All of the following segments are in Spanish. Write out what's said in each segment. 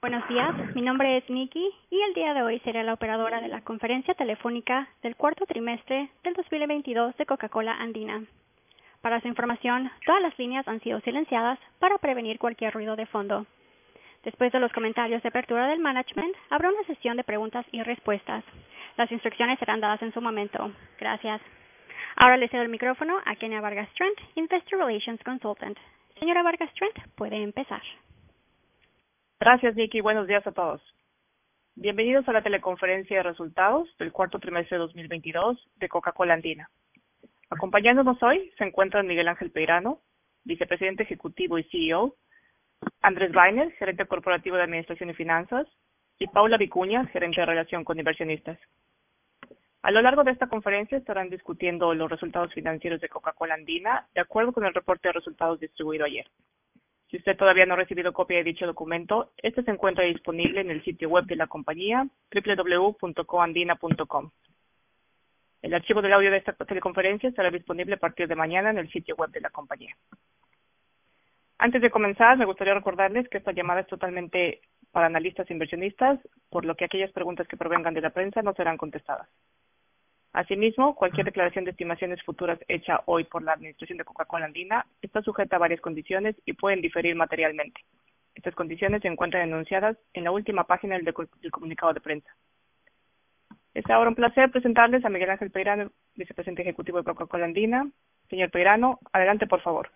Buenos días, mi nombre es Nikki y el día de hoy seré la operadora de la conferencia telefónica del cuarto trimestre del 2022 de Coca-Cola Andina. Para su información, todas las líneas han sido silenciadas para prevenir cualquier ruido de fondo. Después de los comentarios de apertura del management, habrá una sesión de preguntas y respuestas. Las instrucciones serán dadas en su momento. Gracias. Ahora le cedo el micrófono a Kenia Vargas Trent, Investor Relations Consultant. Señora Vargas Trent, puede empezar. Gracias, Nikki. Buenos días a todos. Bienvenidos a la teleconferencia de resultados del cuarto trimestre de 2022 de Coca-Cola Andina. Acompañándonos hoy se encuentran Miguel Ángel Peirano, vicepresidente ejecutivo y CEO, Andrés Weiner, gerente corporativo de Administración y Finanzas, y Paula Vicuña, gerente de Relación con Inversionistas. A lo largo de esta conferencia estarán discutiendo los resultados financieros de Coca-Cola Andina de acuerdo con el reporte de resultados distribuido ayer. Si usted todavía no ha recibido copia de dicho documento, este se encuentra disponible en el sitio web de la compañía www.coandina.com. El archivo del audio de esta teleconferencia estará disponible a partir de mañana en el sitio web de la compañía. Antes de comenzar, me gustaría recordarles que esta llamada es totalmente para analistas e inversionistas, por lo que aquellas preguntas que provengan de la prensa no serán contestadas. Asimismo, cualquier declaración de estimaciones futuras hecha hoy por la Administración de Coca-Cola Andina está sujeta a varias condiciones y pueden diferir materialmente. Estas condiciones se encuentran enunciadas en la última página del comunicado de prensa. Es ahora un placer presentarles a Miguel Ángel Peirano, vicepresidente ejecutivo de Coca-Cola Andina. Señor Peirano, adelante, por favor.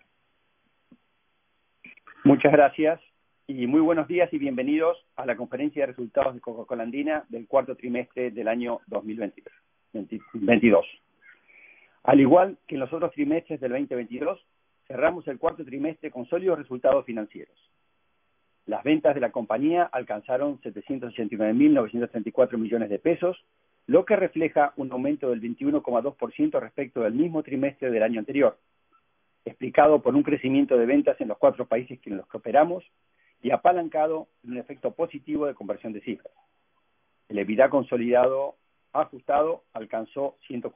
Muchas gracias y muy buenos días y bienvenidos a la conferencia de resultados de Coca-Cola Andina del cuarto trimestre del año 2022. Al igual que en los otros trimestres del 2022, cerramos el cuarto trimestre con sólidos resultados financieros. Las ventas de la compañía alcanzaron 789.934 millones de pesos, lo que refleja un aumento del 21,2% respecto del mismo trimestre del año anterior, explicado por un crecimiento de ventas en los 4 países en los que operamos y apalancado en un efecto positivo de conversión de cifras. El EBITDA consolidado ajustado alcanzó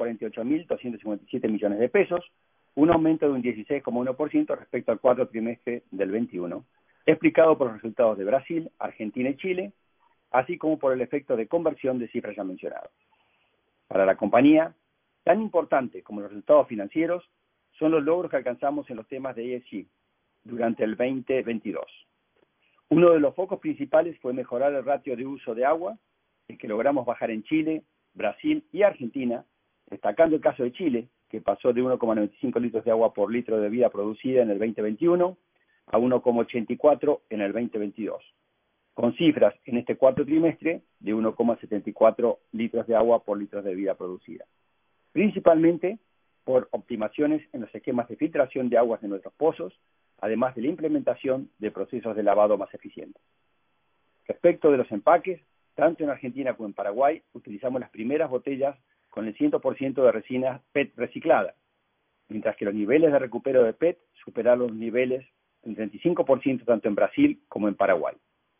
148.257 millones de pesos, un aumento de un 16,1% respecto al cuarto trimestre del 21, explicado por los resultados de Brasil, Argentina y Chile, así como por el efecto de conversión de cifras ya mencionadas. Para la compañía, tan importante como los resultados financieros son los logros que alcanzamos en los temas de ESG durante el 2022. Uno de los focos principales fue mejorar el ratio de uso de agua, el que logramos bajar en Chile, Brasil y Argentina, destacando el caso de Chile, que pasó de 1,95 litros de agua por litro de bebida producida en el 2021 a 1,84 en el 2022, con cifras en este cuarto trimestre de 1,74 litros de agua por litro de bebida producida, principalmente por optimizaciones en los esquemas de filtración de aguas de nuestros pozos, además de la implementación de procesos de lavado más eficientes. Respecto de los empaques, tanto en Argentina como en Paraguay, utilizamos las primeras botellas con el 100% de resina PET reciclada, mientras que los niveles de recupero de PET superaron los niveles del 35% tanto en Brasil como en Paraguay.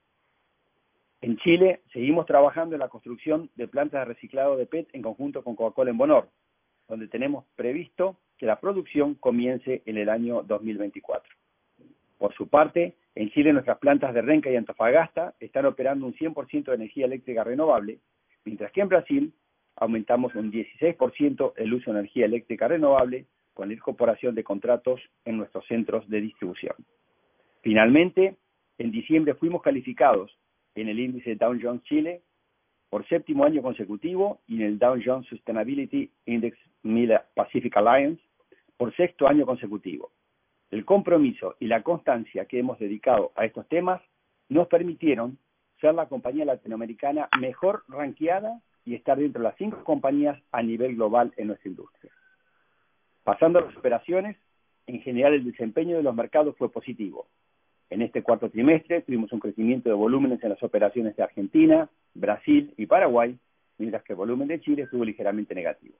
En Chile, seguimos trabajando en la construcción de plantas de reciclado de PET en conjunto con Coca-Cola en Bonor, donde tenemos previsto que la producción comience en el año 2024. Por su parte, en Chile nuestras plantas de Renca y Antofagasta están operando un 100% de energía eléctrica renovable, mientras que en Brasil aumentamos un 16% el uso de energía eléctrica renovable con la incorporación de contratos en nuestros centros de distribución. Finalmente, en diciembre fuimos calificados en el índice Dow Jones Chile por 7º año consecutivo y en el Dow Jones Sustainability Index MILA Pacific Alliance por 6º año consecutivo. El compromiso y la constancia que hemos dedicado a estos temas nos permitieron ser la compañía latinoamericana mejor ranqueada y estar dentro de las 5 compañías a nivel global en nuestra industria. Pasando a las operaciones, en general el desempeño de los mercados fue positivo. En este cuarto trimestre tuvimos un crecimiento de volúmenes en las operaciones de Argentina, Brasil y Paraguay, mientras que el volumen de Chile estuvo ligeramente negativo.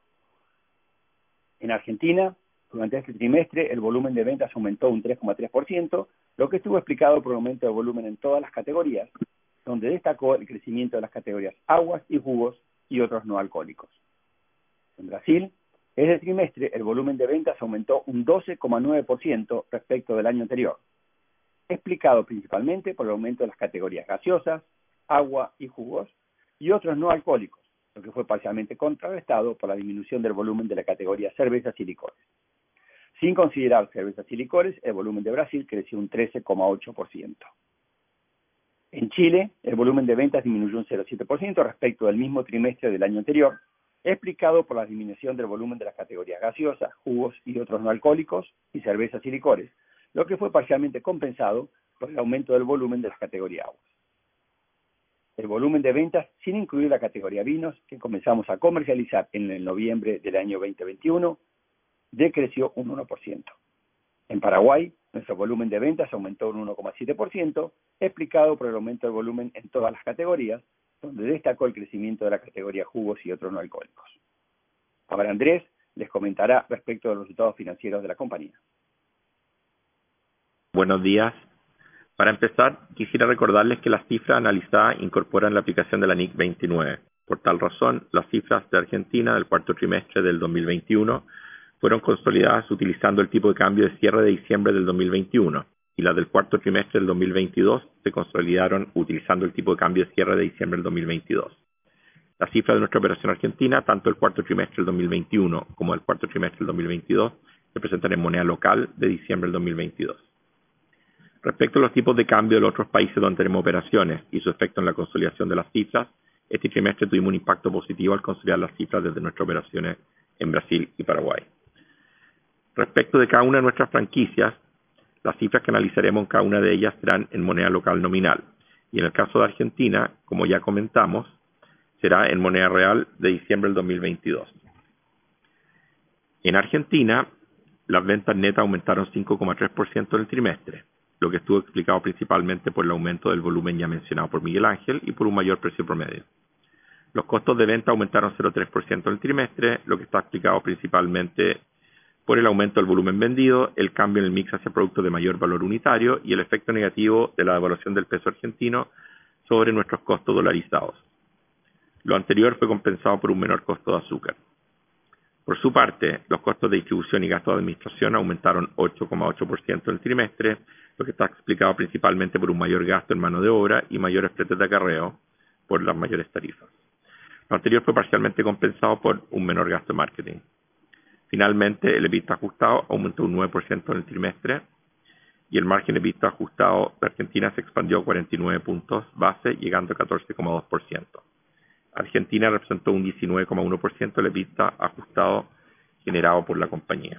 En Argentina, durante este trimestre, el volumen de ventas aumentó un 3,3%, lo que estuvo explicado por un aumento de volumen en todas las categorías, donde destacó el crecimiento de las categorías aguas y jugos y otros no alcohólicos. En Brasil, este trimestre, el volumen de ventas aumentó un 12,9% respecto del año anterior. explicado principalmente por el aumento de las categorías gaseosas, agua y jugos, y otros no alcohólicos, lo que fue parcialmente contrarrestado por la disminución del volumen de la categoría cervezas y licores. Sin considerar cervezas y licores, el volumen de Brasil creció un 13,8%. En Chile, el volumen de ventas disminuyó un 0,7% respecto del mismo trimestre del año anterior, explicado por la disminución del volumen de las categorías gaseosas, jugos y otros no alcohólicos, y cervezas y licores, lo que fue parcialmente compensado por el aumento del volumen de las categorías aguas. El volumen de ventas, sin incluir la categoría vinos, que comenzamos a comercializar en el noviembre del año 2021, decreció un 1%. En Paraguay, nuestro volumen de ventas aumentó un 1,7%, explicado por el aumento del volumen en todas las categorías, donde destacó el crecimiento de la categoría jugos y otros no alcohólicos. Ahora Andrés les comentará respecto de los resultados financieros de la compañía. Buenos días. Para empezar, quisiera recordarles que las cifras analizadas incorporan la aplicación de la NIC 29. Por tal razón, las cifras de Argentina del cuarto trimestre del 2021 fueron consolidadas utilizando el tipo de cambio de cierre de diciembre del 2021 y las del cuarto trimestre del 2022 se consolidaron utilizando el tipo de cambio de cierre de diciembre del 2022. Las cifras de nuestra operación argentina, tanto el cuarto trimestre del 2021 como el cuarto trimestre del 2022, se presentan en moneda local de diciembre del 2022. Respecto a los tipos de cambio de los otros países donde tenemos operaciones y su efecto en la consolidación de las cifras, este trimestre tuvimos un impacto positivo al consolidar las cifras desde nuestras operaciones en Brasil y Paraguay. Respecto de cada una de nuestras franquicias, las cifras que analizaremos en cada una de ellas serán en moneda local nominal. Y en el caso de Argentina, como ya comentamos, será en moneda real de diciembre del 2022. En Argentina, las ventas netas aumentaron 5,3% en el trimestre, lo que estuvo explicado principalmente por el aumento del volumen ya mencionado por Miguel Ángel y por un mayor precio promedio. Los costos de venta aumentaron 0,3% en el trimestre, lo que está explicado principalmente por el aumento del volumen vendido, el cambio en el mix hacia productos de mayor valor unitario y el efecto negativo de la devaluación del peso argentino sobre nuestros costos dolarizados. Lo anterior fue compensado por un menor costo de azúcar. Por su parte, los costos de distribución y gastos de administración aumentaron 8,8% en el trimestre, lo que está explicado principalmente por un mayor gasto en mano de obra y mayores fletes de acarreo por las mayores tarifas. Lo anterior fue parcialmente compensado por un menor gasto en marketing. Finalmente, el EBITDA ajustado aumentó un 9% en el trimestre y el margen EBITDA ajustado de Argentina se expandió 49 puntos base, llegando a 14,2%. Argentina representó un 19,1% del EBITDA ajustado generado por la compañía.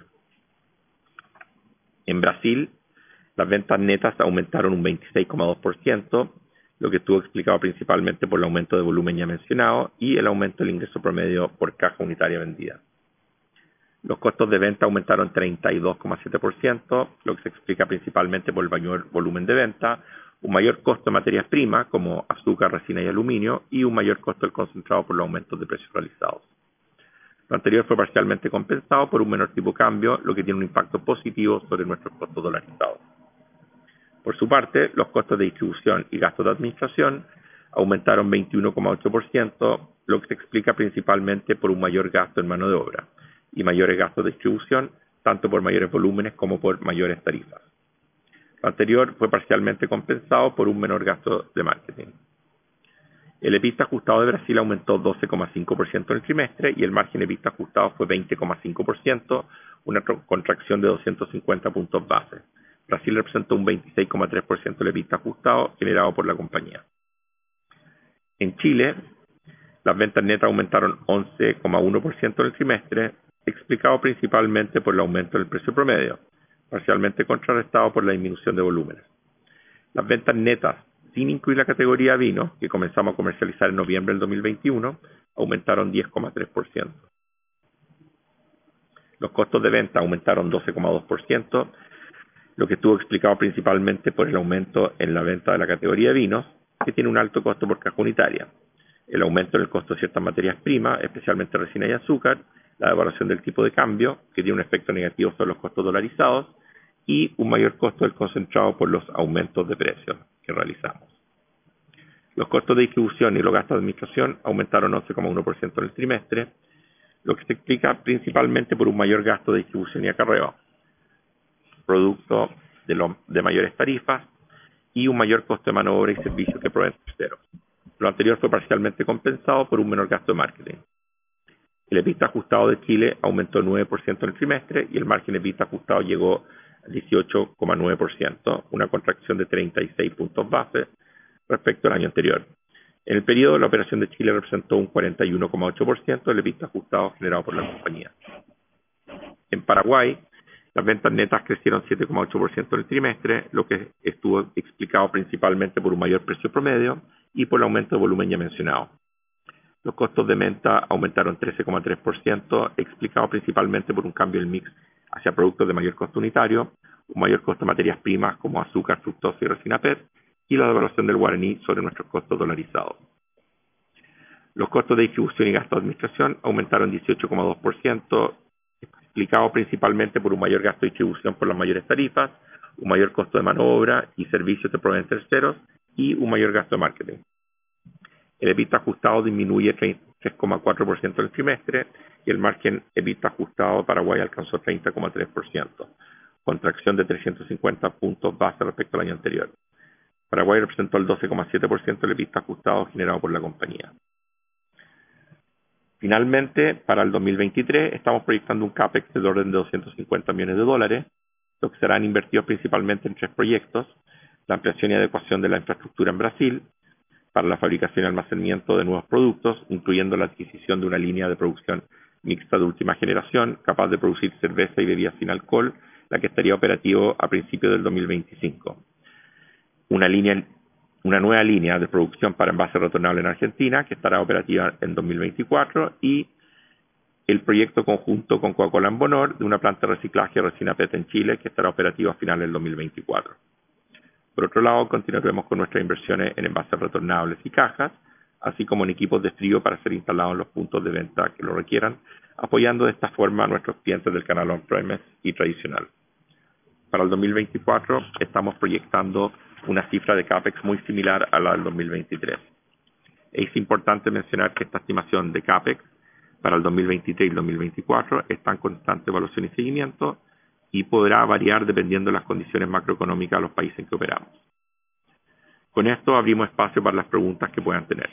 En Brasil, las ventas netas aumentaron un 26,2%, lo que estuvo explicado principalmente por el aumento de volumen ya mencionado y el aumento del ingreso promedio por caja unitaria vendida. Los costos de venta aumentaron 32,7%, lo que se explica principalmente por el mayor volumen de venta, un mayor costo de materias primas como azúcar, resina y aluminio y un mayor costo del concentrado por los aumentos de precios realizados. Lo anterior fue parcialmente compensado por un menor tipo de cambio, lo que tiene un impacto positivo sobre nuestros costos dolarizados. Por su parte, los costos de distribución y gastos de administración aumentaron 21,8%, lo que se explica principalmente por un mayor gasto en mano de obra y mayores gastos de distribución, tanto por mayores volúmenes como por mayores tarifas. Lo anterior fue parcialmente compensado por un menor gasto de marketing. El EBITDA ajustado de Brasil aumentó 12,5% en el trimestre y el margen EBITDA ajustado fue 20,5%, una contracción de 250 puntos base. Brasil representó un 26,3% del EBITDA ajustado generado por la compañía. En Chile, las ventas netas aumentaron 11,1% en el trimestre, explicado principalmente por el aumento del precio promedio, parcialmente contrarrestado por la disminución de volúmenes. Las ventas netas, sin incluir la categoría vino, que comenzamos a comercializar en noviembre del 2021, aumentaron 10,3%. Los costos de venta aumentaron 12,2%, lo que estuvo explicado principalmente por el aumento en la venta de la categoría de vinos, que tiene un alto costo por caja unitaria, el aumento en el costo de ciertas materias primas, especialmente resina y azúcar, la devaluación del tipo de cambio, que tiene un efecto negativo sobre los costos dolarizados, y un mayor costo del concentrado por los aumentos de precios que realizamos. Los costos de distribución y los gastos de administración aumentaron 11,1% en el trimestre, lo que se explica principalmente por un mayor gasto de distribución y acarreo, producto de mayores tarifas, y un mayor costo de mano de obra y servicios que proveen terceros. Lo anterior fue parcialmente compensado por un menor gasto de marketing. El EBITDA ajustado de Chile aumentó 9% en el trimestre y el margen EBITDA ajustado llegó a 18,9%, una contracción de 36 puntos base respecto al año anterior. En el periodo, la operación de Chile representó un 41,8% del EBITDA ajustado generado por la compañía. En Paraguay, las ventas netas crecieron 7,8% en el trimestre, lo que estuvo explicado principalmente por un mayor precio promedio y por el aumento de volumen ya mencionado. Los costos de venta aumentaron 13,3%, explicado principalmente por un cambio en el mix hacia productos de mayor costo unitario, un mayor costo de materias primas como azúcar, fructosa y resina PET, y la devaluación del guaraní sobre nuestros costos dolarizados. Los costos de distribución y gasto de administración aumentaron 18,2%, explicado principalmente por un mayor gasto de distribución por las mayores tarifas, un mayor costo de mano de obra y servicios de proveen terceros y un mayor gasto de marketing. El EBITDA ajustado disminuye 3,4% en el trimestre y el margen EBITDA ajustado de Paraguay alcanzó 30,3%, contracción de 350 puntos base respecto al año anterior. Paraguay representó el 12,7% del EBITDA ajustado generado por la compañía. Finalmente, para el 2023 estamos proyectando un CAPEX del orden de $250 millones, los que serán invertidos principalmente en 3 proyectos: la ampliación y adecuación de la infraestructura en Brasil, para la fabricación y almacenamiento de nuevos productos, incluyendo la adquisición de una línea de producción mixta de última generación, capaz de producir cerveza y bebidas sin alcohol, la que estaría operativo a principios del 2025. Una nueva línea de producción para envase retornable en Argentina, que estará operativa en 2024, y el proyecto conjunto con Coca-Cola en Bonor de una planta de reciclaje de resina PET en Chile, que estará operativa a finales del 2024. Por otro lado, continuaremos con nuestras inversiones en envases retornables y cajas, así como en equipos de frío para ser instalados en los puntos de venta que lo requieran, apoyando de esta forma a nuestros clientes del canal on-premise y tradicional. Para el 2024 estamos proyectando una cifra de CAPEX muy similar a la del 2023. Es importante mencionar que esta estimación de CAPEX para el 2023 y el 2024 está en constante evaluación y seguimiento, y podrá variar dependiendo de las condiciones macroeconómicas de los países en que operamos. Con esto abrimos espacio para las preguntas que puedan tener.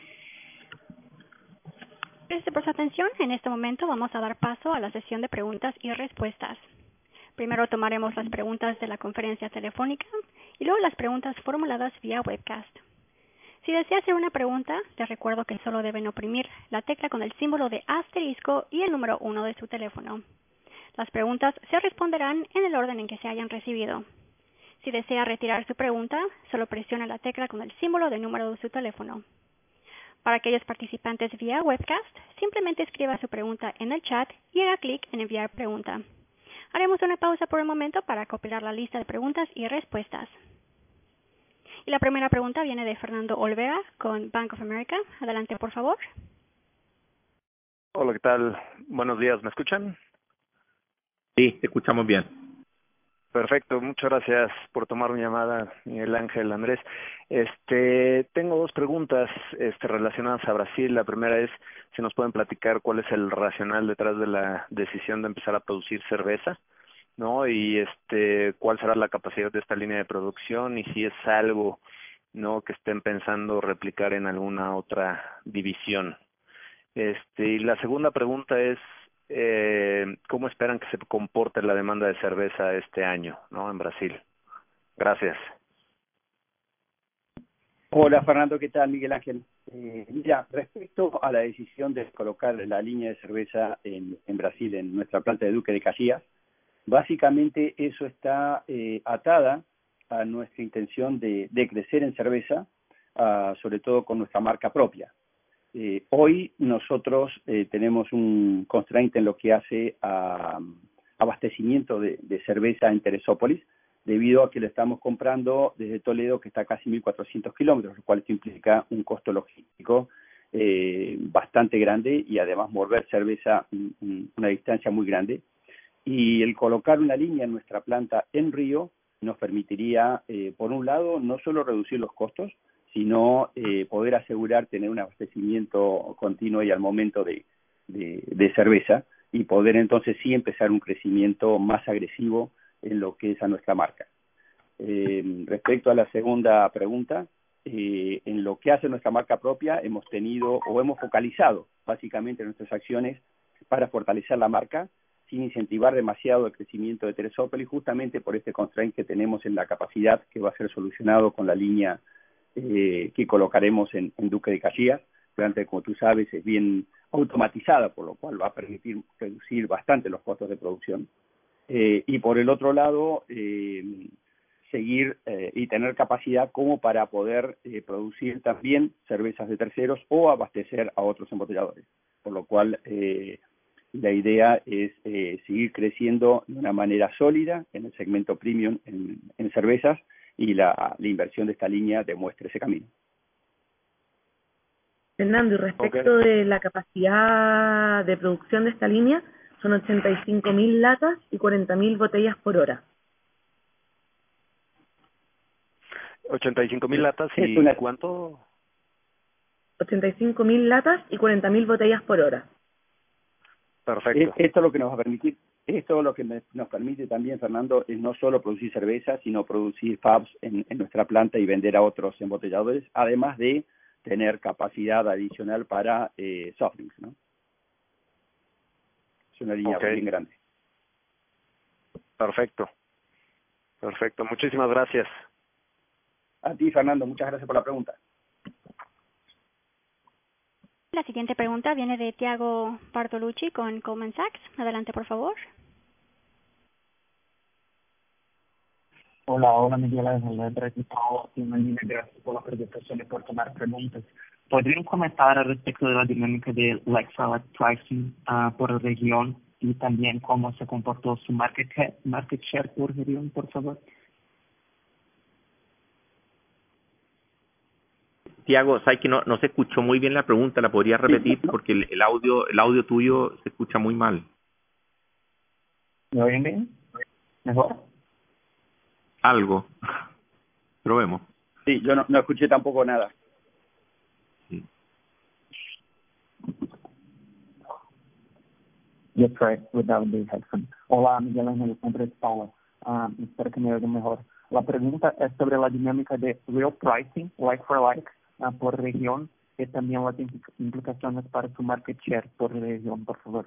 Gracias por su atención. En este momento vamos a dar paso a la sesión de preguntas y respuestas. Primero tomaremos las preguntas de la conferencia telefónica y luego las preguntas formuladas vía webcast. Si desea hacer una pregunta, les recuerdo que solo deben oprimir la tecla con el símbolo de asterisco y el número 1 de su teléfono. Las preguntas se responderán en el orden en que se hayan recibido. Si desea retirar su pregunta, solo presione la tecla con el símbolo del número de su teléfono. Para aquellos participantes vía webcast, simplemente escriba su pregunta en el chat y haga clic en enviar pregunta. Haremos una pausa por un momento para compilar la lista de preguntas y respuestas. Y la primera pregunta viene de Fernando Olvera con Bank of America. Adelante, por favor. Hola, ¿qué tal? Buenos días, ¿me escuchan? Sí, te escuchamos bien. Perfecto, muchas gracias por tomar mi llamada, Miguel Ángel, Andrés. Tengo 2 preguntas relacionadas a Brasil. La primera es si nos pueden platicar cuál es el racional detrás de la decisión de empezar a producir cerveza, ¿no? Y cuál será la capacidad de esta línea de producción y si es algo, ¿no?, que estén pensando replicar en alguna otra división. Y la segunda pregunta es ¿cómo esperan que se comporte la demanda de cerveza este año, ¿no?, en Brasil? Gracias. Hola Fernando, ¿qué tal? Miguel Ángel. Mira, respecto a la decisión de colocar la línea de cerveza en Brasil, en nuestra planta de Duque de Caxias, básicamente eso está atada a nuestra intención de crecer en cerveza, sobre todo con nuestra marca propia. Hoy nosotros tenemos un constraint en lo que hace a abastecimiento de cerveza en Teresópolis, debido a que lo estamos comprando desde Toledo, que está a casi 1.400 kilómetros, lo cual esto implica un costo logístico bastante grande y además mover cerveza una distancia muy grande. Y el colocar una línea en nuestra planta en Río nos permitiría, por un lado, no solo reducir los costos, sino poder asegurar tener un abastecimiento continuo y al momento de cerveza, y poder entonces sí empezar un crecimiento más agresivo en lo que es a nuestra marca. Respecto a la segunda pregunta, en lo que hace nuestra marca propia, hemos focalizado básicamente nuestras acciones para fortalecer la marca sin incentivar demasiado el crecimiento de Teresópolis, justamente por este constraint que tenemos en la capacidad, que va a ser solucionado con la línea que colocaremos en Duque de Caxias. Planta, como tú sabes, es bien automatizada, por lo cual va a permitir reducir bastante los costos de producción. Y por el otro lado, seguir y tener capacidad como para poder producir también cervezas de terceros o abastecer a otros embotelladores. Por lo cual, la idea es seguir creciendo de una manera sólida en el segmento premium en cervezas, y la inversión de esta línea demuestra ese camino. Fernando, y respecto de la capacidad de producción de esta línea, son 85.000 latas y 40.000 botellas por hora. 85.000 latas y ¿cuánto? 85.000 latas y 40.000 botellas por hora. Perfecto. Esto es lo que nos va a permitir. Esto lo que nos permite también, Fernando, es no solo producir cerveza, sino producir pubs en nuestra planta y vender a otros embotelladores, además de tener capacidad adicional para soft drinks, ¿no? Es una línea bien grande. Perfecto. Muchísimas gracias. A ti, Fernando, muchas gracias por la pregunta. La siguiente pregunta viene de Tiago Bartolucci con Goldman Sachs. Adelante, por favor. Hola, Miguel Ángel, gracias por la presentación y por tomar preguntas. ¿Podrían comentar respecto de la dinámica de like-for-like pricing por región y también cómo se comportó su market share por región, por favor? Tiago, sabes que no se escuchó muy bien la pregunta, ¿la podrías repetir? Porque el audio tuyo se escucha muy mal. ¿Me oyen bien? ¿Mejor? Algo. Probemos. Sí, yo no escuché tampoco nada. Sí. Yes, right, without the headphone. Hola, Miguel Ángel, Andrés Paula. Espero que me oigan mejor. La pregunta es sobre la dinámica de real pricing, like for like, por región, y también las implicaciones para su market share por región, por favor.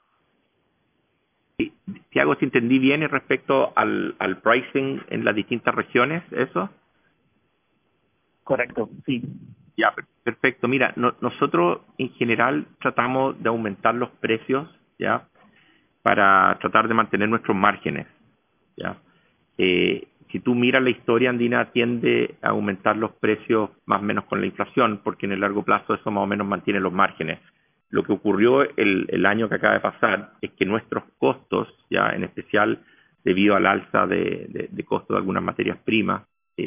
Sí, Tiago, si entendí bien respecto al pricing en las distintas regiones, ¿eso? Correcto, sí. Ya, perfecto. Mira, nosotros en general tratamos de aumentar los precios, ¿ya? Para tratar de mantener nuestros márgenes, ¿ya? Si tú miras la historia andina, tiende a aumentar los precios más o menos con la inflación, porque en el largo plazo eso más o menos mantiene los márgenes. Lo que ocurrió el año que acaba de pasar es que nuestros costos, ya en especial debido al alza de costo de algunas materias primas,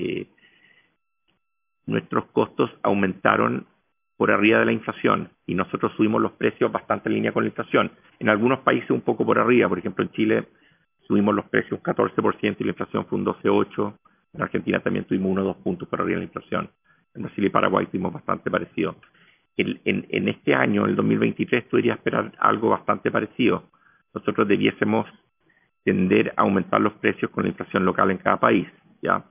nuestros costos aumentaron por arriba de la inflación y nosotros subimos los precios bastante en línea con la inflación. En algunos países un poco por arriba, por ejemplo en Chile subimos los precios un 14% y la inflación fue un 12,8%. En Argentina también tuvimos 1 o 2 puntos por arriba de la inflación. En Brasil y Paraguay tuvimos bastante parecido. En este año, el 2023, tú deberías esperar algo bastante parecido. Nosotros debiésemos tender a aumentar los precios con la inflación local en cada país, ¿ya?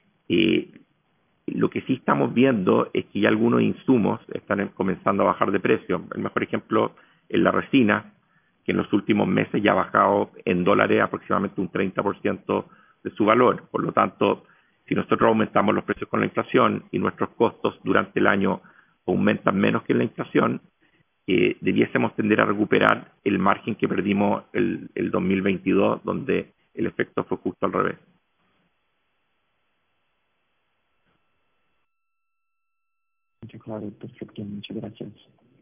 Lo que sí estamos viendo es que ya algunos insumos están comenzando a bajar de precio. El mejor ejemplo es la resina, que en los últimos meses ya ha bajado en dólares aproximadamente un 30% de su valor. Por lo tanto, si nosotros aumentamos los precios con la inflación y nuestros costos durante el año aumentan menos que la inflación, debiésemos tender a recuperar el margen que perdimos el 2022, donde el efecto fue justo al revés. Claro, perfecto, muchas gracias.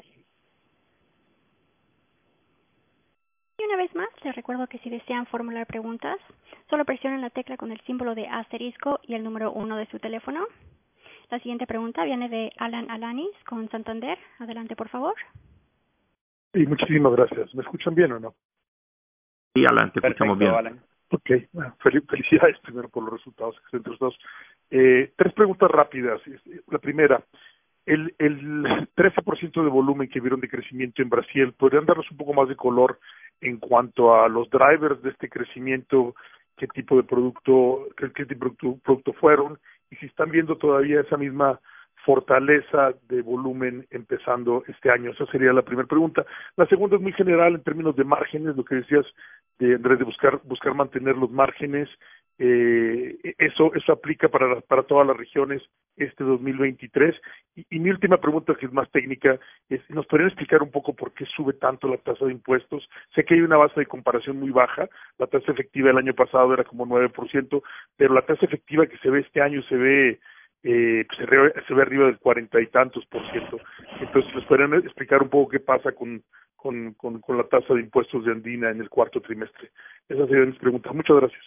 Y una vez más, les recuerdo que si desean formular preguntas, solo presionen la tecla con el símbolo de asterisco y el número 1 de su teléfono. La siguiente pregunta viene de Alan Alanis con Santander. Adelante, por favor. Sí, muchísimas gracias. ¿Me escuchan bien o no? Sí, Alan, te escuchamos bien. Alan. Ok, bueno, felicidades primero por los resultados, excelentes dos. 3 preguntas rápidas. La primera, el 13% de volumen que vieron de crecimiento en Brasil, ¿podrían darnos un poco más de color en cuanto a los drivers de este crecimiento? qué tipo de producto, qué tipo de producto fueron, y si están viendo todavía esa misma fortaleza de volumen empezando este año. Esa sería la primera pregunta. La segunda es muy general en términos de márgenes, lo que decías de buscar mantener los márgenes. Eso aplica para todas las regiones este 2023. Y mi última pregunta, que es más técnica, es, ¿nos podrían explicar un poco por qué sube tanto la tasa de impuestos? Sé que hay una base de comparación muy baja, la tasa efectiva del año pasado era como 9%, pero la tasa efectiva que se ve este año se ve arriba del 40 y tantos %. Entonces, ¿les podrían explicar un poco qué pasa con la tasa de impuestos de Andina en el cuarto trimestre? Esas serían mis preguntas. Muchas gracias.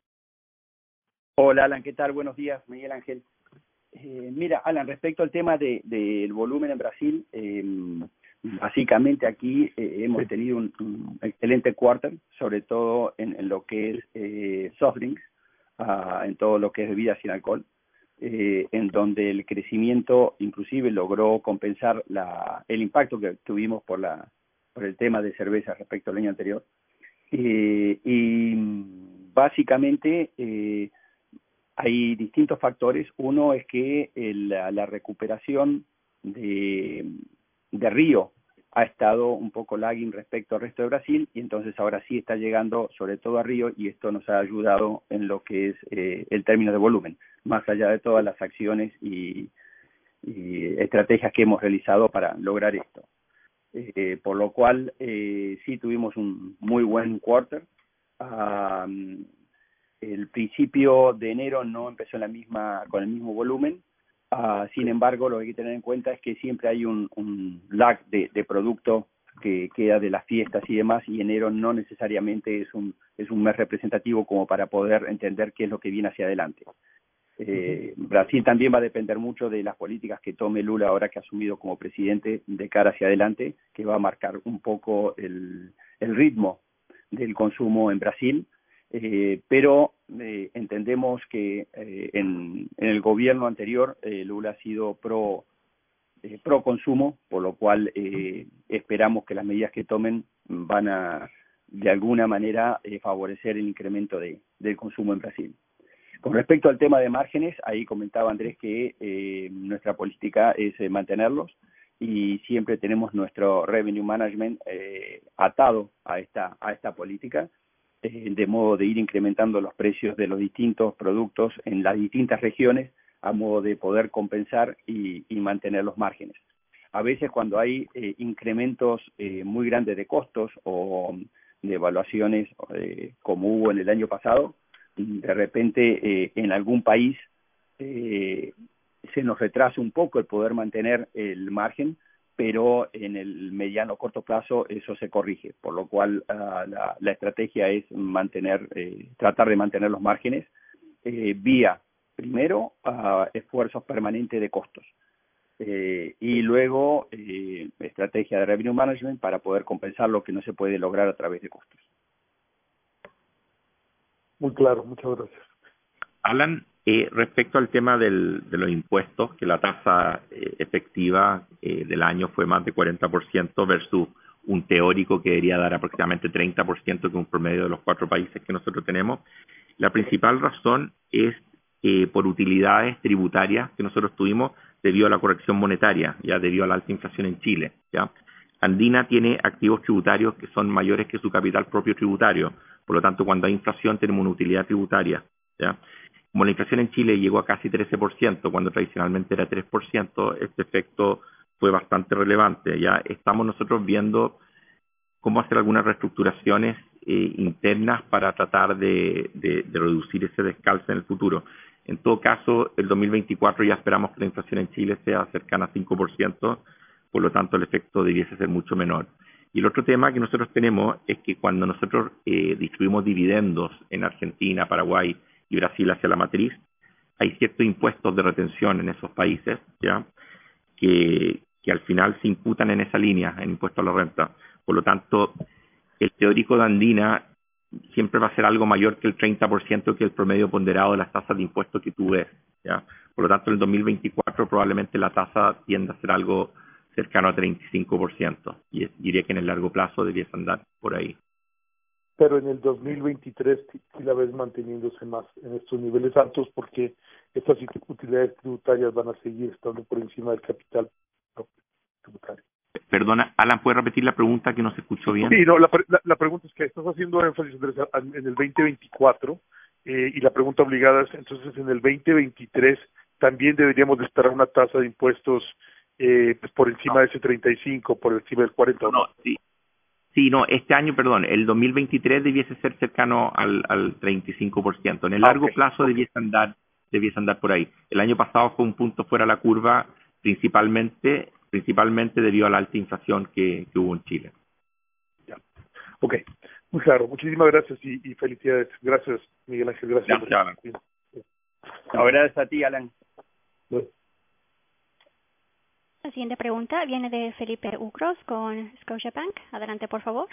Hola, Alan, ¿qué tal? Buenos días, Miguel Ángel. Mira, Alan, respecto al tema del volumen en Brasil, básicamente aquí hemos tenido un excelente quarter, sobre todo en lo que es soft drinks, en todo lo que es bebidas sin alcohol, en donde el crecimiento inclusive logró compensar el impacto que tuvimos por el tema de cerveza respecto al año anterior. Y básicamente hay distintos factores. Uno es que la recuperación de Río ha estado un poco lagging respecto al resto de Brasil, y entonces ahora sí está llegando sobre todo a Río, y esto nos ha ayudado en lo que es el término de volumen, más allá de todas las acciones y estrategias que hemos realizado para lograr esto. Por lo cual sí tuvimos un muy buen quarter. El principio de enero no empezó con el mismo volumen. Sin embargo, lo que hay que tener en cuenta es que siempre hay un lag de producto que queda de las fiestas y demás, y enero no necesariamente es un mes representativo como para poder entender qué es lo que viene hacia adelante. Brasil también va a depender mucho de las políticas que tome Lula ahora que ha asumido como presidente de cara hacia adelante, que va a marcar un poco el ritmo del consumo en Brasil. Pero entendemos que en el gobierno anterior Lula ha sido pro consumo, por lo cual esperamos que las medidas que tomen van a de alguna manera favorecer el incremento del consumo en Brasil. Con respecto al tema de márgenes, ahí comentaba Andrés que nuestra política es mantenerlos, y siempre tenemos nuestro revenue management atado a esta política, de modo de ir incrementando los precios de los distintos productos en las distintas regiones, a modo de poder compensar y mantener los márgenes. A veces cuando hay incrementos muy grandes de costos o de evaluaciones como hubo en el año pasado, de repente en algún país se nos retrasa un poco el poder mantener el margen, pero en el mediano o corto plazo eso se corrige, por lo cual la estrategia es tratar de mantener los márgenes vía, primero, esfuerzos permanentes de costos, y luego estrategia de revenue management para poder compensar lo que no se puede lograr a través de costos. Muy claro, muchas gracias. Alan, respecto al tema de los impuestos, que la tasa efectiva del año fue más de 40% versus un teórico que debería dar aproximadamente 30%, que es un promedio de los 4 países que nosotros tenemos. La principal razón es por utilidades tributarias que nosotros tuvimos debido a la corrección monetaria, ya debido a la alta inflación en Chile, ¿ya? Andina tiene activos tributarios que son mayores que su capital propio tributario. Por lo tanto, cuando hay inflación tenemos una utilidad tributaria, ¿ya? Como la inflación en Chile llegó a casi 13%, cuando tradicionalmente era 3%, este efecto fue bastante relevante. Ya estamos nosotros viendo cómo hacer algunas reestructuraciones internas para tratar de reducir ese descalce en el futuro. En todo caso, el 2024 ya esperamos que la inflación en Chile sea cercana a 5%, por lo tanto el efecto debiese ser mucho menor. Y el otro tema que nosotros tenemos es que cuando nosotros distribuimos dividendos en Argentina, Paraguay y Brasil hacia la matriz, hay ciertos impuestos de retención en esos países, ¿ya? Que al final se imputan en esa línea, en impuesto a la renta. Por lo tanto, el teórico de Andina siempre va a ser algo mayor que el 30%, que el promedio ponderado de las tasas de impuestos que tú ves, ¿ya? Por lo tanto, en el 2024 probablemente la tasa tienda a ser algo cercano a 35%, y diría que en el largo plazo debiese andar por ahí. pero en el 2023 sí la ves manteniéndose más en estos niveles altos porque estas utilidades tributarias van a seguir estando por encima del capital tributario. Perdona, Alan, ¿puedes repetir la pregunta que no se escuchó bien? Sí, no, la pregunta es que estás haciendo énfasis, Andrés, en el 2024 y la pregunta obligada es, entonces en el 2023 también deberíamos de esperar una tasa de impuestos pues por encima de ese 35, por encima del 40 o no. Sí, no, este año, perdón, el 2023 debiese ser cercano al 35%. En el largo plazo debiese andar por ahí. El año pasado fue un punto fuera de la curva, principalmente debido a la alta inflación que hubo en Chile. Ya. Ok, muy claro. Muchísimas gracias y felicidades. Gracias, Miguel Ángel. Gracias. Alan. Gracias a ti, Alan. Bueno. La siguiente pregunta viene de Felipe Ucros con Scotiabank. Adelante, por favor.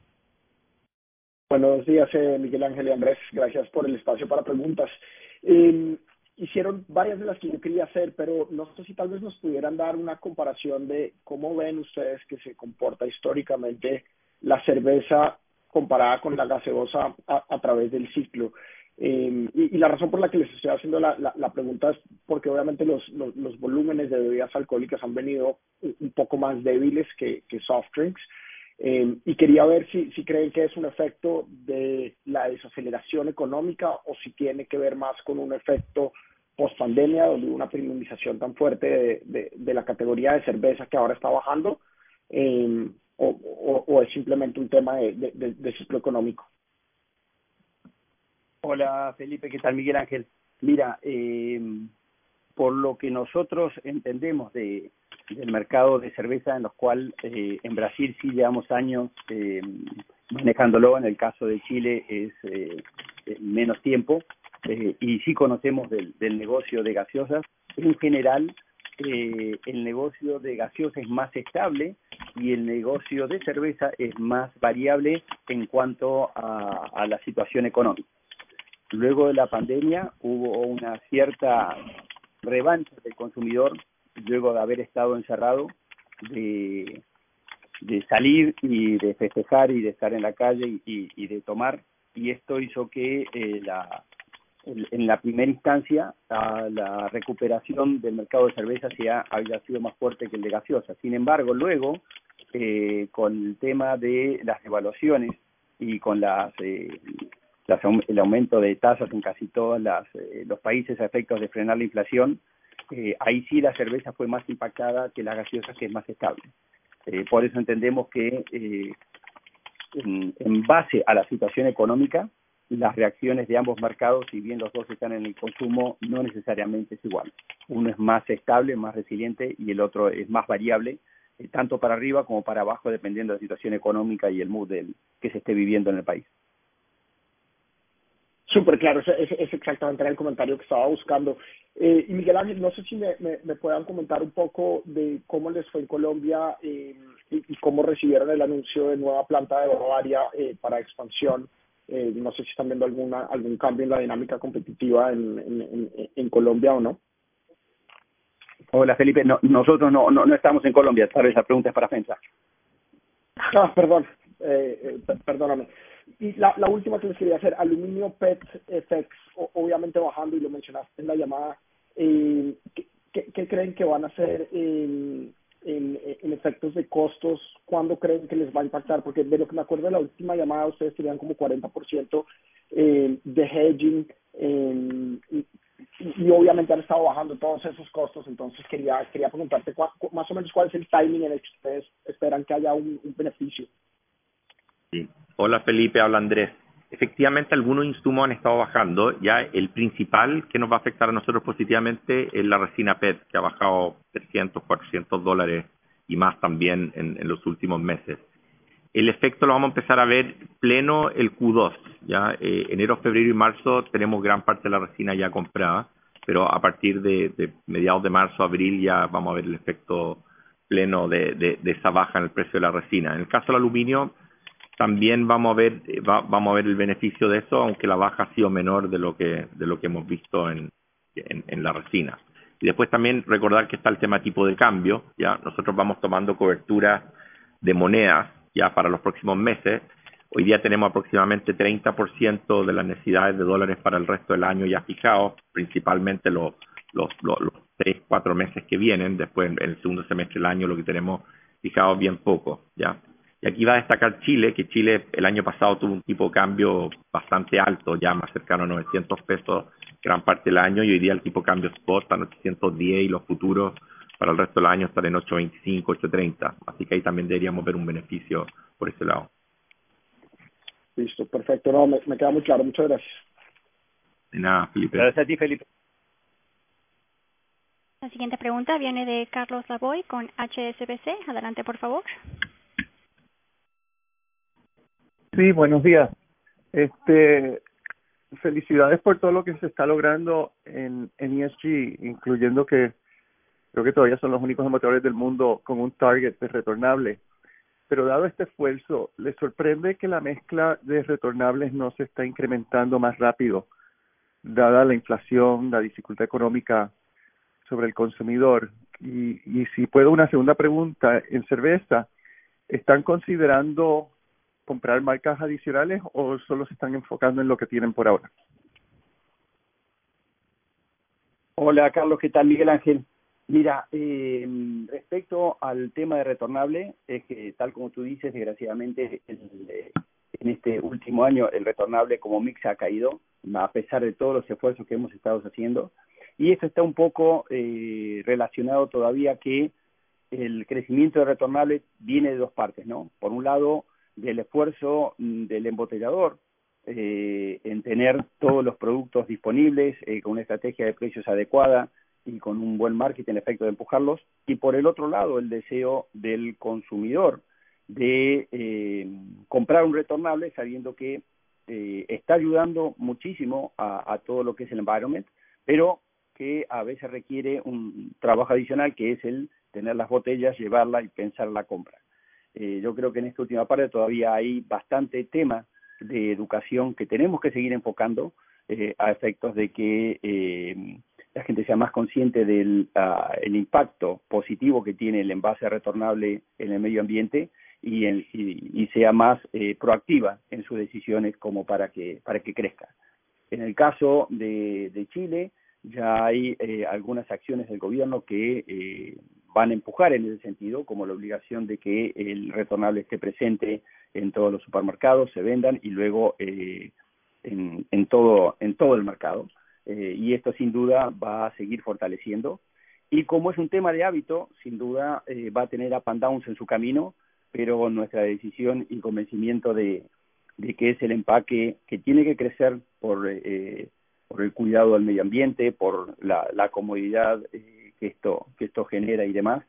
Buenos días, Miguel Ángel y Andrés. Gracias por el espacio para preguntas. Hicieron varias de las que yo quería hacer, pero no sé si tal vez nos pudieran dar una comparación de cómo ven ustedes que se comporta históricamente la cerveza comparada con la gaseosa a través del ciclo. Y la razón por la que les estoy haciendo la pregunta es porque obviamente los volúmenes de bebidas alcohólicas han venido un poco más débiles que soft drinks. Y quería ver si creen que es un efecto de la desaceleración económica o si tiene que ver más con un efecto post-pandemia, donde hubo una premiumización tan fuerte de la categoría de cerveza que ahora está bajando, o es simplemente un tema de ciclo económico. Hola Felipe, ¿qué tal? Miguel Ángel. Mira, por lo que nosotros entendemos del mercado de cerveza, en los cuales en Brasil sí llevamos años manejándolo, en el caso de Chile es menos tiempo, y sí conocemos del negocio de gaseosas. En general, el negocio de gaseosas es más estable y el negocio de cerveza es más variable en cuanto a la situación económica. Luego de la pandemia hubo una cierta revancha del consumidor, luego de haber estado encerrado, de salir y de festejar y de estar en la calle y de tomar, y esto hizo que en la primera instancia la recuperación del mercado de cerveza haya sido más fuerte que el de gaseosa. Sin embargo, luego, con el tema de las devaluaciones y con el aumento de tasas en casi todos los países a efectos de frenar la inflación, ahí sí la cerveza fue más impactada que la gaseosa, que es más estable. Por eso entendemos que en base a la situación económica, las reacciones de ambos mercados, si bien los dos están en el consumo, no necesariamente es igual. Uno es más estable, más resiliente, y el otro es más variable, tanto para arriba como para abajo, dependiendo de la situación económica y el mood que se esté viviendo en el país. Súper claro, es exactamente el comentario que estaba buscando. Y Miguel Ángel, no sé si me puedan comentar un poco de cómo les fue en Colombia y cómo recibieron el anuncio de nueva planta de Bavaria para expansión. No sé si están viendo algún cambio en la dinámica competitiva en Colombia o no. Hola Felipe, nosotros no estamos en Colombia, tal vez la pregunta es para FEMSA. Perdón, perdóname. Y la última que les quería hacer, aluminio PET FX, obviamente bajando, y lo mencionaste en la llamada, ¿qué creen que van a hacer en efectos de costos? ¿Cuándo creen que les va a impactar? Porque de lo que me acuerdo de la última llamada, ustedes tenían como 40% de hedging, y obviamente han estado bajando todos esos costos. Entonces quería preguntarte más o menos cuál es el timing en el que ustedes esperan que haya un beneficio. Sí. Hola Felipe, habla Andrés. Efectivamente, algunos insumos han estado bajando. Ya el principal que nos va a afectar a nosotros positivamente es la resina PET, que ha bajado $300-400 y más también en los últimos meses. El efecto lo vamos a empezar a ver pleno el Q2. Ya enero, febrero y marzo tenemos gran parte de la resina ya comprada, pero a partir de mediados de marzo, abril ya vamos a ver el efecto pleno de esa baja en el precio de la resina. En el caso del aluminio, también vamos a ver el beneficio de eso, aunque la baja ha sido menor de lo que hemos visto en la resina. Y después también recordar que está el tema tipo de cambio. Ya nosotros vamos tomando cobertura de monedas ya para los próximos meses, Hoy día tenemos aproximadamente 30% de las necesidades de dólares para el resto del año ya fijados, principalmente los 3-4 meses que vienen. Después, en el segundo semestre del año, lo que tenemos fijado es bien poco, ¿ya? Y aquí va a destacar Chile, que Chile el año pasado tuvo un tipo de cambio bastante alto, ya más cercano a 900 pesos gran parte del año, y hoy día el tipo de cambio spot está en 810 y los futuros para el resto del año están en 825, 830. Así que ahí también deberíamos ver un beneficio por ese lado. Listo, perfecto. No, me queda muy claro. Muchas gracias. De nada, Felipe. Gracias a ti, Felipe. La siguiente pregunta viene de Carlos Lavoy con HSBC. Adelante, por favor. Sí, buenos días. Felicidades por todo lo que se está logrando en ESG, incluyendo que creo que todavía son los únicos motores del mundo con un target de retornable. Pero dado este esfuerzo, ¿les sorprende que la mezcla de retornables no se está incrementando más rápido, dada la inflación, la dificultad económica sobre el consumidor? Y si puedo, una segunda pregunta, en cerveza, ¿están considerando comprar marcas adicionales o solo se están enfocando en lo que tienen por ahora? Hola, Carlos, ¿qué tal? Miguel Ángel. Mira, respecto al tema de retornable, es que tal como tú dices, desgraciadamente en este último año el retornable como mix ha caído, a pesar de todos los esfuerzos que hemos estado haciendo, y esto está un poco relacionado todavía que el crecimiento de retornable viene de dos partes, ¿no? Por un lado, del esfuerzo del embotellador en tener todos los productos disponibles con una estrategia de precios adecuada y con un buen marketing, el efecto de empujarlos, y por el otro lado el deseo del consumidor de comprar un retornable sabiendo que está ayudando muchísimo a todo lo que es el environment, pero que a veces requiere un trabajo adicional que es el tener las botellas, llevarla y pensar la compra. Yo creo que en esta última parte todavía hay bastante tema de educación que tenemos que seguir enfocando a efectos de que la gente sea más consciente del el impacto positivo que tiene el envase retornable en el medio ambiente y sea más proactiva en sus decisiones como para que crezca. En el caso de Chile, ya hay algunas acciones del gobierno que van a empujar en ese sentido, como la obligación de que el retornable esté presente en todos los supermercados, se vendan y luego en todo el mercado. Y esto sin duda va a seguir fortaleciendo. Y como es un tema de hábito, sin duda va a tener up and downs en su camino, pero nuestra decisión y convencimiento de que es el empaque que tiene que crecer por el cuidado del medio ambiente, por la comodidad que esto genera y demás.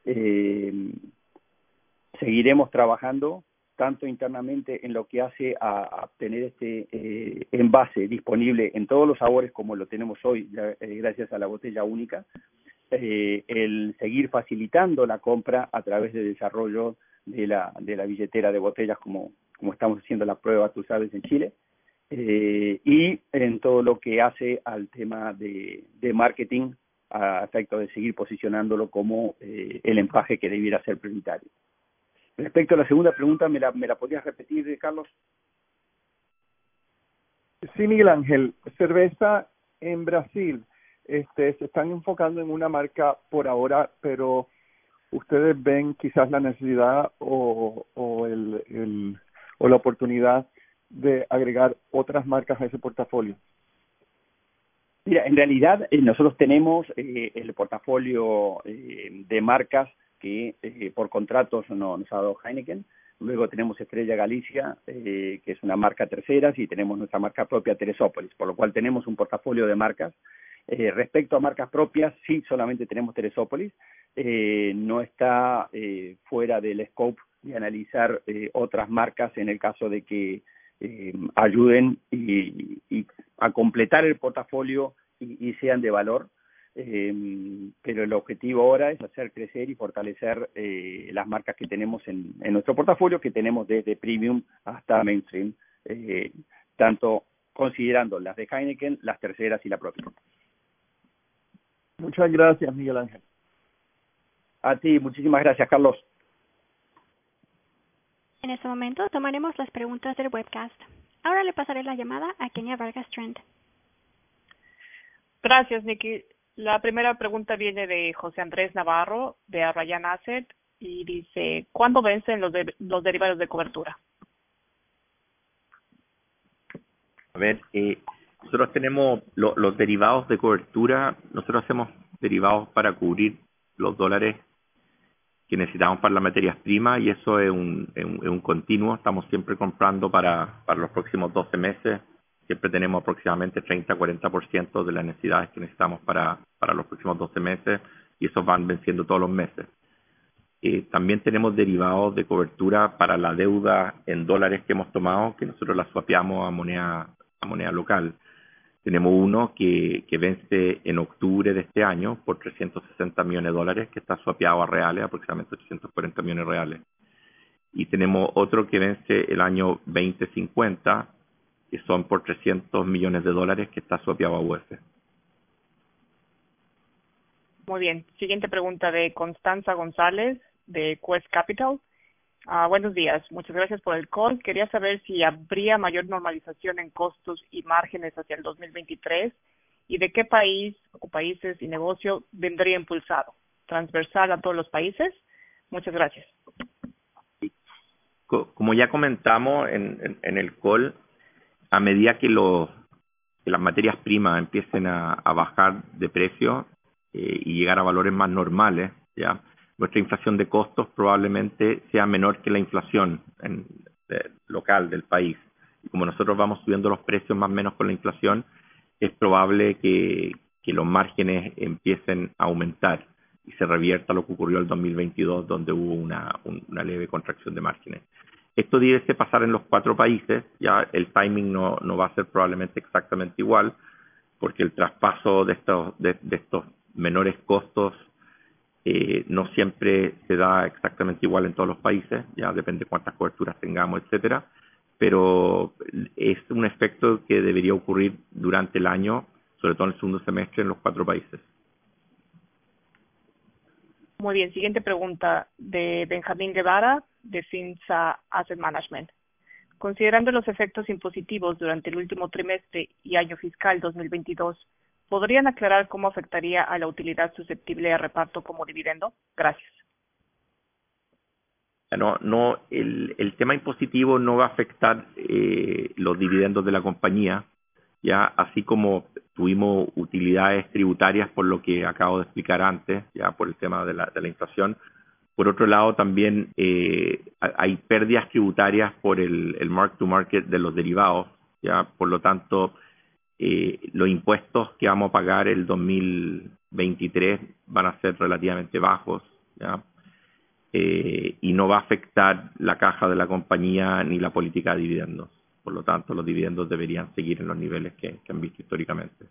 Seguiremos trabajando tanto internamente en lo que hace a tener este envase disponible en todos los sabores como lo tenemos hoy, gracias a la botella única, el seguir facilitando la compra a través del desarrollo de la billetera de botellas como estamos haciendo la prueba, tú sabes, en Chile, y en todo lo que hace al tema de marketing a efecto de seguir posicionándolo como el empaque que debiera ser prioritario. Respecto a la segunda pregunta, ¿me la podrías repetir, Carlos? Sí, Miguel Ángel. Cerveza en Brasil, se están enfocando en una marca por ahora, pero ustedes ven quizás la necesidad o la oportunidad de agregar otras marcas a ese portafolio. Mira, en realidad nosotros tenemos el portafolio de marcas que por contratos nos ha dado Heineken. Luego tenemos Estrella Galicia, que es una marca terceras, y tenemos nuestra marca propia Teresópolis, por lo cual tenemos un portafolio de marcas. Respecto a marcas propias, sí, solamente tenemos Teresópolis. No está fuera del scope de analizar otras marcas en el caso de que ayuden y a completar el portafolio y sean de valor. Pero el objetivo ahora es hacer crecer y fortalecer las marcas que tenemos en nuestro portafolio, que tenemos desde premium hasta mainstream, tanto considerando las de Heineken, las terceras y la propia. Muchas gracias, Miguel Ángel. A ti, muchísimas gracias, Carlos. En este momento tomaremos las preguntas del webcast. Ahora le pasaré la llamada a Kenia Vargas Trent. Gracias, Nikki. La primera pregunta viene de José Andrés Navarro, de Arrayan Asset, y dice, ¿cuándo vencen los derivados de cobertura? A ver, nosotros tenemos los derivados de cobertura, nosotros hacemos derivados para cubrir los dólares que necesitamos para las materias primas y eso es un continuo, estamos siempre comprando para los próximos 12 meses, siempre tenemos aproximadamente 30-40% de las necesidades que necesitamos para los próximos 12 meses y esos van venciendo todos los meses. También tenemos derivados de cobertura para la deuda en dólares que hemos tomado, que nosotros la swapeamos a moneda local. Tenemos uno que vence en octubre de este año por 360 millones de dólares, que está swapeado a reales, aproximadamente 840 millones reales. Y tenemos otro que vence el año 2050, que son por 300 millones de dólares, que está swapeado a UF. Muy bien. Siguiente pregunta de Constanza González, de Quest Capital. Buenos días. Muchas gracias por el call. Quería saber si habría mayor normalización en costos y márgenes hacia el 2023 y de qué país o países y negocio vendría impulsado. ¿Transversal a todos los países? Muchas gracias. Como ya comentamos en el call, a medida que las materias primas empiecen a bajar de precio y llegar a valores más normales, ya nuestra inflación de costos probablemente sea menor que la inflación local del país. Y como nosotros vamos subiendo los precios más o menos con la inflación, es probable que los márgenes empiecen a aumentar y se revierta lo que ocurrió en el 2022, donde hubo una leve contracción de márgenes. Esto debe pasar en los 4 países, ya el timing no va a ser probablemente exactamente igual, porque el traspaso de estos menores costos no siempre se da exactamente igual en todos los países, ya depende cuántas coberturas tengamos, etcétera, pero es un efecto que debería ocurrir durante el año, sobre todo en el segundo semestre en los 4 países. Muy bien. Siguiente pregunta de Benjamín Guevara, de Finza Asset Management. Considerando los efectos impositivos durante el último trimestre y año fiscal 2022, ¿podrían aclarar cómo afectaría a la utilidad susceptible de reparto como dividendo? Gracias. El tema impositivo no va a afectar los dividendos de la compañía, ya así como tuvimos utilidades tributarias por lo que acabo de explicar antes, ya por el tema de la inflación. Por otro lado, también hay pérdidas tributarias por el mark to market de los derivados, ya por lo tanto los impuestos que vamos a pagar el 2023 van a ser relativamente bajos, ¿ya? Y no va a afectar la caja de la compañía ni la política de dividendos. Por lo tanto, los dividendos deberían seguir en los niveles que han visto históricamente.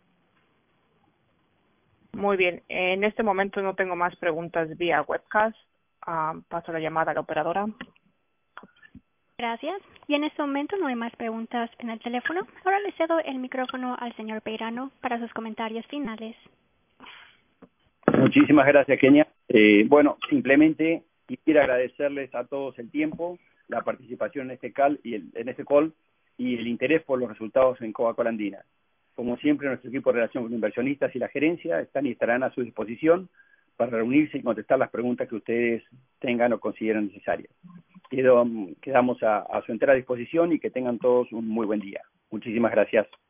Muy bien. En este momento no tengo más preguntas vía webcast. Paso la llamada a la operadora. Gracias. Y en este momento no hay más preguntas en el teléfono. Ahora le cedo el micrófono al señor Peirano para sus comentarios finales. Muchísimas gracias, Kenia. Bueno, simplemente quisiera agradecerles a todos el tiempo, la participación en este call y el interés por los resultados en Coca-Cola Andina. Como siempre, nuestro equipo de relación con inversionistas y la gerencia están y estarán a su disposición para reunirse y contestar las preguntas que ustedes tengan o consideren necesarias. Quedamos a su entera disposición y que tengan todos un muy buen día. Muchísimas gracias.